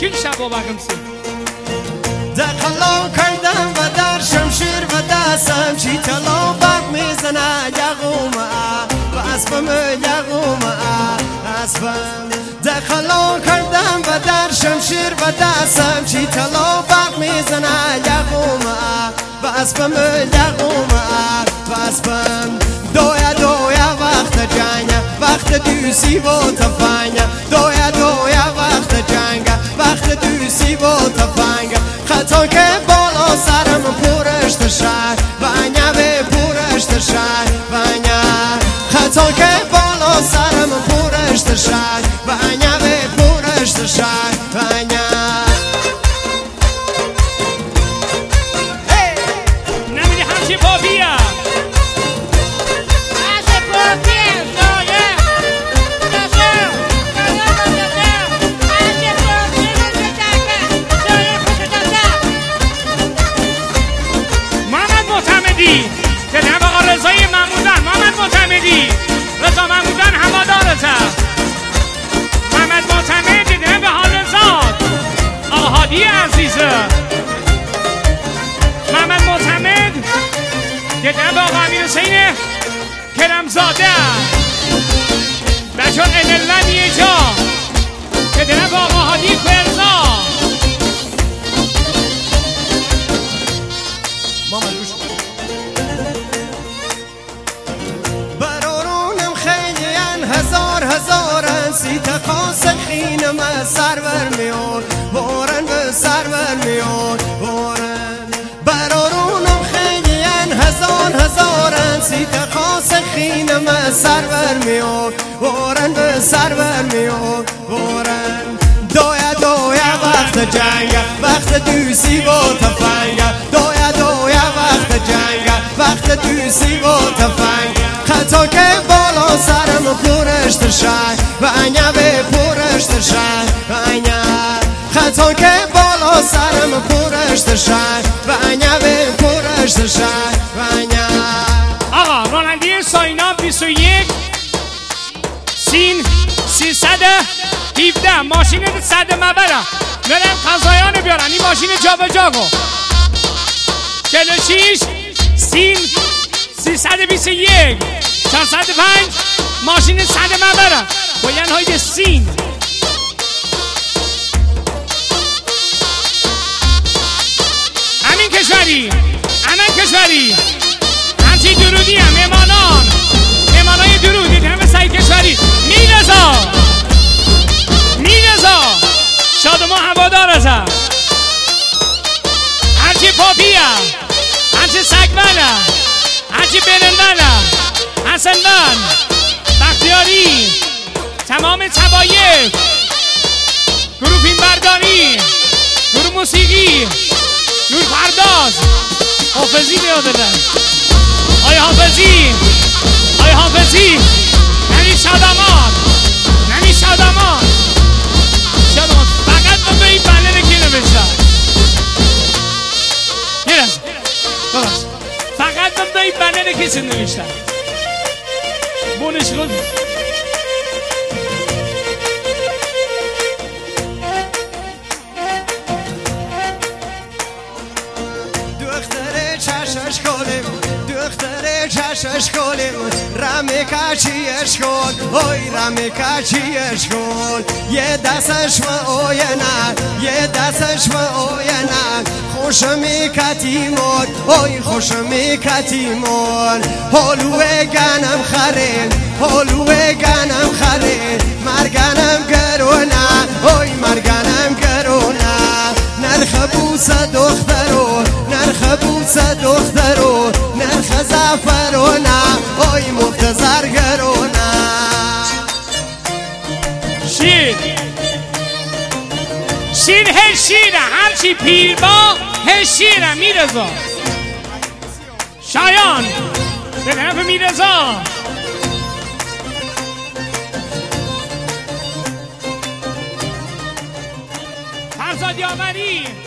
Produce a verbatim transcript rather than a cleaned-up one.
چون شب و بقمسی دقلا کردم و در شمشیر و دستم چی طلا برق میزنه یقومه و اسبم یقومه اسبم دقلا کردم و در شمشیر و دستم چی طلا برق میزنه یقومه و اسبم یقومه و اسبم دویا دویا وقت جنگ وقت دوسی و تفنگ دویا دویا وقت جنگ وقت دوسی و تفنگ خطا که بالا سرم پورشت شهر ونیا به پورشت شهر ونیا خطا که بالا سرم پورشت شهر ونیا به پورشت شهر ونیا نمیدی همچی پاپیه که نه بقا رضای محمودن محمد معتمدی رضا محمودن هوادارته محمد معتمد دیدنه به حال زاد آقا هادی عزیزه محمد معتمد دیدنه به آقا امیر حسین کرمزاده بچون انلن یه جا دیدنه به آقا هادی فرزا ماما روش هزار هزارن سی تقاس خینم سرور میون بورن به سرور میون بورن برارونم خیلین هزار هزارن سی تقاس خینم سرور میون بورن به سرور میون بورن دویا دویا وقت جنگ وقت دوسی و تفنگ دویا دویا وقت جنگ وقت دوسی و تفنگ خطا که بالا سرم پورشت شهر ونیا به پورشت شهر ونیا خطا که بالا سرم پورشت شهر ونیا به پورشت شهر ونیا آقا راننده ساینا بیست و یک سین سیصد و هفده ماشین صد مبره برم قضایان بیارن این ماشین جا به جا گو چهل و شش سین سیصد و بیست و یک چهارصد و پنج ماشین صد مبره باید های سین امین کشوری امین کشوری همچی درودی هم مهمانان مهمانای درود دیدیم همه سعید کشوری میرزا میرزا شاد ما هوادار از هم هرچی پاپیه هرچی سگمنه هرچی برندنه حسندن بختیاری تمام تبایف گروه فیلم برداری گروه موسیقی نور پرداز حافظی بیادرن آی حافظی آی حافظی نمی شادمان نمی شادمان شادمان فقط با به این بنر که نوشتن یه رسه بباش فقط با به این بنر کسی نوشتن بونش خود دختر چشش کلیم دختر چشش کلیم رمی کچیش کن اوی رمی کچیش کن یه دستش و اوی نه یه دستش و اوی نه خوش میکتیمون اوی خوش میکتیمون هلوه گنم خرین هلوه گنم خرین مرگنم گرونه اوی مرگنم گرونه نرخ بوس دخترو نرخ بوس دخترو نرخ زعفرونه اوی مفتزر گرونه شیر شیر هر شیره همچی پیر با هر شیره میرزا شایان به طرف میرزا فرزاد یاوری